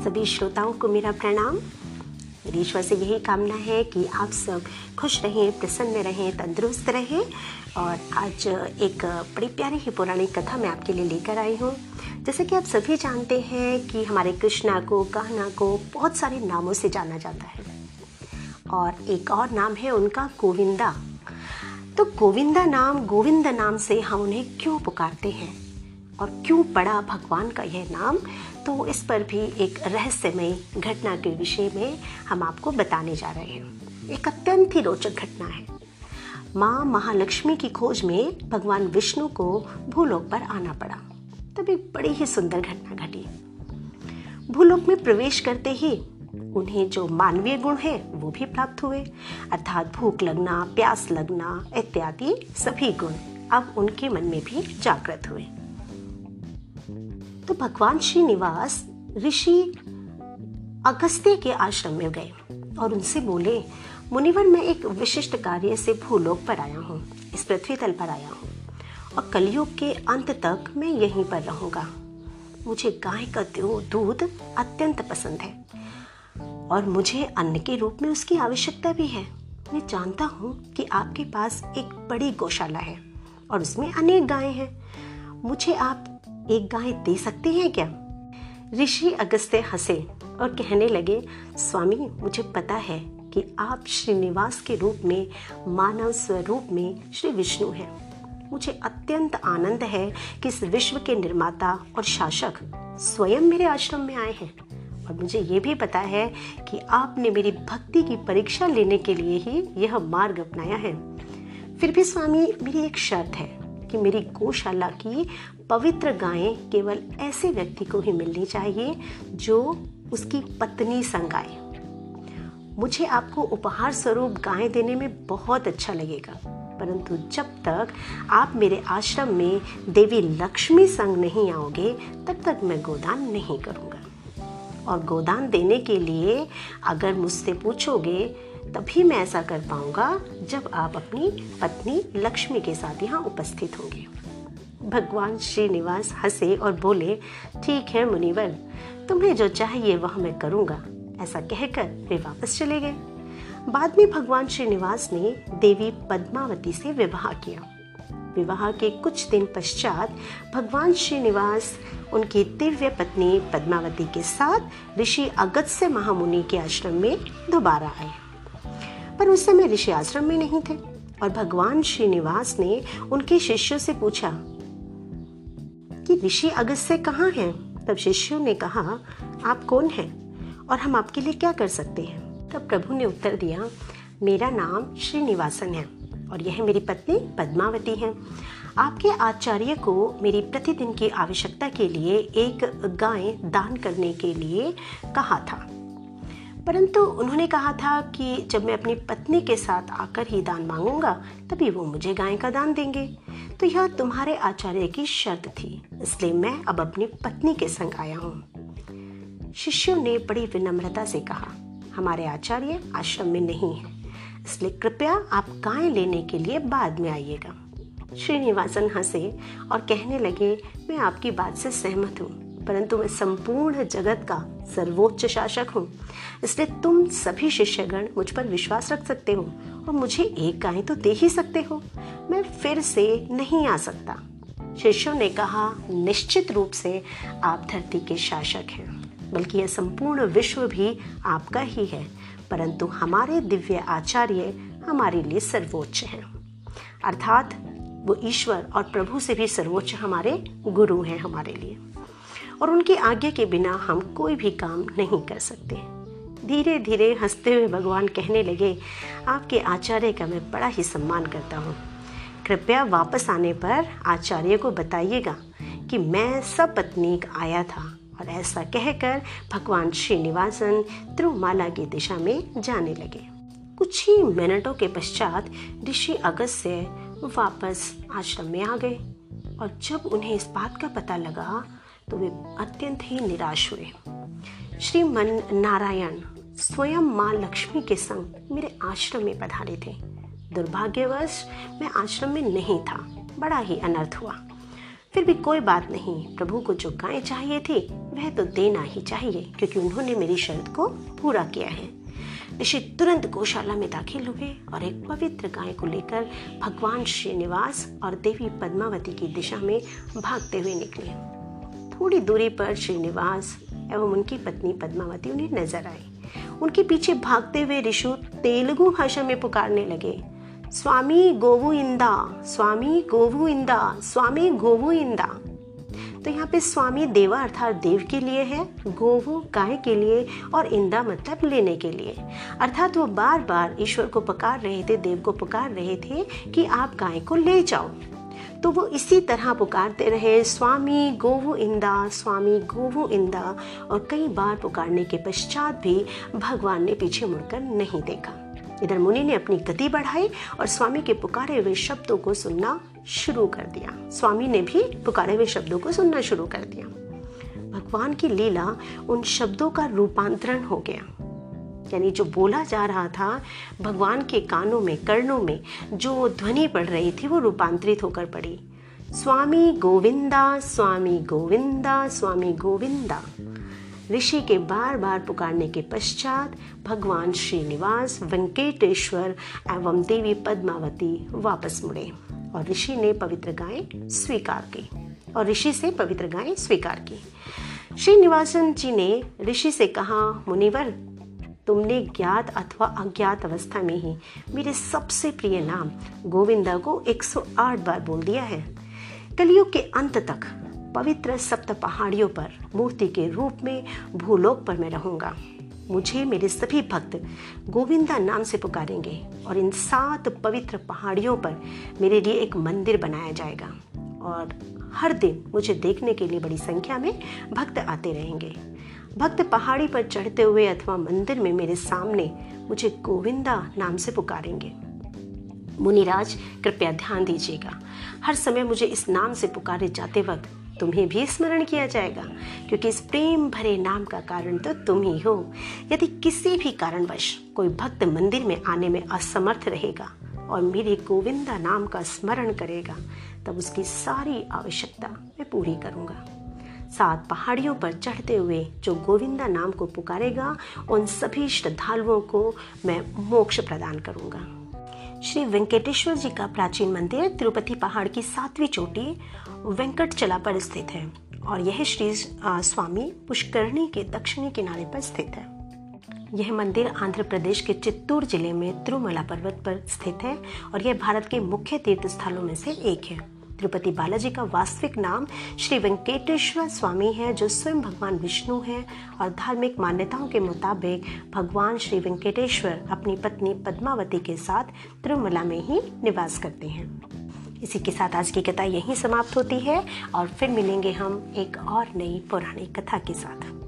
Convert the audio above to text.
सभी श्रोताओं को मेरा प्रणाम। मेरी ईश्वर से यही कामना है कि आप सब खुश रहें, प्रसन्न रहें, तंदुरुस्त रहें। और आज एक बड़ी प्यारी ही पौराणिक कथा मैं आपके लिए लेकर आई हूँ। जैसे कि आप सभी जानते हैं कि हमारे कृष्णा को, कान्हा को बहुत सारे नामों से जाना जाता है और एक और नाम है उनका गोविंदा। तो गोविंद नाम से हम उन्हें क्यों पुकारते हैं और क्यों पड़ा भगवान का यह नाम, तो इस पर भी एक रहस्यमय घटना के विषय में हम आपको बताने जा रहे हैं। एक अत्यंत ही रोचक घटना है। माँ महालक्ष्मी की खोज में भगवान विष्णु को भूलोक पर आना पड़ा। तब एक बड़ी ही सुंदर घटना घटी। भूलोक में प्रवेश करते ही उन्हें जो मानवीय गुण है वो भी प्राप्त हुए, अर्थात भूख लगना, प्यास लगना इत्यादि सभी गुण अब उनके मन में भी जागृत हुए। तो भगवान श्रीनिवास ऋषि अगस्त्य के आश्रम में गए और उनसे बोले, मुनिवर, मैं एक विशिष्ट कार्य से भूलोक पर आया हूँ, इस पृथ्वी तल पर आया हूँ और कलयुग के अंत तक मैं यहीं पर रहूंगा। मुझे गाय का दूध अत्यंत पसंद है और मुझे अन्न के रूप में उसकी आवश्यकता भी है। मैं जानता हूँ कि आपके पास एक बड़ी गौशाला है और उसमें अनेक गायें हैं। मुझे आप एक गाय दे सकते हैं क्या? ऋषि अगस्त्य हंसे और कहने लगे, स्वामी, मुझे पता है कि आप श्रीनिवास के रूप में, मानव स्वरूप में श्री विष्णु हैं। मुझे अत्यंत आनंद है कि इस विश्व के निर्माता और शासक स्वयं मेरे आश्रम में आए हैं और मुझे ये भी पता है कि आपने मेरी भक्ति की परीक्षा लेने के लिए ही यह मार्ग अपनाया है। फिर भी स्वामी, मेरी एक शर्त है कि मेरी गौशाला की पवित्र गायें केवल ऐसे व्यक्ति को ही मिलनी चाहिए जो उसकी पत्नी संग आए। मुझे आपको उपहार स्वरूप गायें देने में बहुत अच्छा लगेगा, परंतु जब तक आप मेरे आश्रम में देवी लक्ष्मी संग नहीं आओगे तब तक मैं गोदान नहीं करूँगा। और गोदान देने के लिए अगर मुझसे पूछोगे तभी मैं ऐसा कर पाऊंगा जब आप अपनी पत्नी लक्ष्मी के साथ यहाँ उपस्थित होंगे। भगवान श्रीनिवास हंसे और बोले, ठीक है मुनिवर, तुम्हें जो चाहिए वह मैं करूँगा। ऐसा कहकर वे वापस चले गए। बाद में भगवान श्रीनिवास ने देवी पद्मावती से विवाह किया। विवाह के कुछ दिन पश्चात भगवान श्रीनिवास उनकी दिव्य पत्नी पद्मावती के साथ ऋषि अगस्त्य महामुनि के आश्रम में दोबारा आए। पर उस समय ऋषि आश्रम में नहीं थे और भगवान श्रीनिवास ने उनके शिष्यों से पूछा कि ऋषि अगस्त्य कहाँ हैं? तब शिष्यों ने कहा, आप कौन हैं और हम आपके लिए क्या कर सकते हैं? तब प्रभु ने उत्तर दिया, मेरा नाम श्रीनिवासन है और यह मेरी पत्नी पद्मावती है। आपके आचार्य को मेरी प्रतिदिन की आवश्यकता के लिए एक गाय दान करने के लिए कहा था, परंतु उन्होंने कहा था कि जब मैं अपनी पत्नी के साथ आकर ही दान मांगूंगा तभी वो मुझे गाय का दान देंगे। तो यह तुम्हारे आचार्य की शर्त थी, इसलिए मैं अब अपनी पत्नी के संग आया हूँ। शिष्यों ने बड़ी विनम्रता से कहा, हमारे आचार्य आश्रम में नहीं है, इसलिए कृपया आप गाय लेने के लिए बाद में आइएगा। श्रीनिवासन हंसे और कहने लगे, मैं आपकी बात से सहमत हूँ, परंतु मैं संपूर्ण जगत का सर्वोच्च शासक हूँ, इसलिए तुम सभी शिष्यगण मुझ पर विश्वास रख सकते हो और मुझे एक गाय तो दे ही सकते हो। मैं फिर से नहीं आ सकता। शिष्यों ने कहा, निश्चित रूप से आप धरती के शासक हैं, बल्कि यह संपूर्ण विश्व भी आपका ही है, परंतु हमारे दिव्य आचार्य हमारे लिए सर्वोच्च हैं, अर्थात वो ईश्वर और प्रभु से भी सर्वोच्च हमारे गुरु हैं हमारे लिए, और उनकी आज्ञा के बिना हम कोई भी काम नहीं कर सकते। धीरे धीरे हंसते हुए भगवान कहने लगे, आपके आचार्य का मैं बड़ा ही सम्मान करता हूँ। कृपया वापस आने पर आचार्य को बताइएगा कि मैं सपत्नीक आया था। और ऐसा कहकर भगवान श्रीनिवासन त्रिमाला की दिशा में जाने लगे। कुछ ही मिनटों के पश्चात ऋषि अगस्त्य वापस आश्रम में आ गए और जब उन्हें इस बात का पता लगा तो वे अत्यंत ही निराश हुए। श्रीमन नारायण स्वयं माँ लक्ष्मी के संग मेरे आश्रम में पधारे थे। दुर्भाग्यवश मैं आश्रम में नहीं था, बड़ा ही अनर्थ हुआ। फिर भी कोई बात नहीं, प्रभु को जो गाय चाहिए थी वह तो देना ही चाहिए, क्योंकि उन्होंने मेरी शर्त को पूरा किया है। ऋषि तुरंत गौशाला में दाखिल हुए और एक पवित्र गाय को लेकर भगवान श्रीनिवास और देवी पद्मावती की दिशा में भागते हुए निकले। थोड़ी दूरी पर श्रीनिवास एवं उनकी पत्नी पद्मावती उन्हें नजर आई। उनके पीछे भागते हुए ऋषि तेलुगु भाषा में पुकारने लगे, स्वामी गोवु इंदा, स्वामी गोवु इंदा, स्वामी गोवु इंदा। तो यहाँ पे स्वामी देवा अर्थात देव के लिए है, गोवु गाय के लिए और इंदा मतलब लेने के लिए। अर्थात वो बार बार ईश्वर को पुकार रहे थे, देव को पुकार रहे थे कि आप गाय को ले जाओ। तो वो इसी तरह पुकारते रहे, स्वामी गोवु इंदा, स्वामी गोवु इंदा। और कई बार पुकारने के पश्चात भी भगवान ने पीछे मुड़कर नहीं देखा। इधर मुनि ने अपनी गति बढ़ाई और स्वामी के पुकारे हुए शब्दों को सुनना शुरू कर दिया। स्वामी ने भी पुकारे हुए शब्दों को सुनना शुरू कर दिया। भगवान की लीला उन शब्दों का रूपांतरण हो गया, यानी जो बोला जा रहा था भगवान के कानों में, कर्णों में जो ध्वनि पड़ रही थी वो रूपांतरित होकर पड़ी, स्वामी गोविंदा, स्वामी गोविंदा, स्वामी गोविंदा। ऋषि के बार बार पुकारने के पश्चात भगवान श्रीनिवास, वेंकटेश्वर एवं देवी पद्मावती वापस मुड़े और ऋषि ने पवित्र गाय स्वीकार की और ऋषि से पवित्र गाय स्वीकार की। श्रीनिवासन जी ने ऋषि से कहा, मुनिवर, तुमने ज्ञात अथवा अज्ञात अवस्था में ही मेरे सबसे प्रिय नाम गोविंदा को 108 बार बोल दिया है। कलयुग के अंत तक पवित्र सप्त पहाड़ियों पर मूर्ति के रूप में भूलोक पर मैं रहूंगा। मुझे मेरे सभी भक्त गोविंदा नाम से पुकारेंगे और इन 7 पवित्र पहाड़ियों पर मेरे लिए एक मंदिर बनाया जाएगा और हर दिन मुझे देखने के लिए बड़ी संख्या में भक्त आते रहेंगे। भक्त पहाड़ी पर चढ़ते हुए अथवा मंदिर में मेरे सामने मुझे गोविंदा नाम से पुकारेंगे। मुनिराज, कृपया ध्यान दीजिएगा, हर समय मुझे इस नाम से पुकारे जाते वक्त तुम्हें भी स्मरण किया जाएगा, क्योंकि इस प्रेम भरे नाम का कारण तो तुम ही हो। यदि किसी भी कारणवश कोई भक्त मंदिर में आने में असमर्थ रहेगा और मेरे गोविंदा नाम का स्मरण करेगा, तब उसकी सारी आवश्यकता मैं पूरी करूंगा। 7 पहाड़ियों पर चढ़ते हुए जो गोविंदा नाम को पुकारेगा, उन सभी श्रद्धालुओं को मैं मोक्ष प्रदान करूंगा। श्री वेंकटेश्वर जी का प्राचीन मंदिर तिरुपति पहाड़ की 7वीं चोटी वेंकटचला पर स्थित है और यह श्री स्वामी पुष्करणी के दक्षिणी किनारे पर स्थित है। यह मंदिर आंध्र प्रदेश के चित्तूर जिले में तिरुमला पर्वत पर स्थित है और यह भारत के मुख्य तीर्थ स्थलों में से एक है। तिरुपति बालाजी का वास्तविक नाम श्री वेंकटेश्वर स्वामी है, जो स्वयं भगवान विष्णु हैं और धार्मिक मान्यताओं के मुताबिक भगवान श्री वेंकटेश्वर अपनी पत्नी पद्मावती के साथ तिरुमला में ही निवास करते हैं। इसी के साथ आज की कथा यहीं समाप्त होती है और फिर मिलेंगे हम एक और नई पौराणिक कथा के साथ।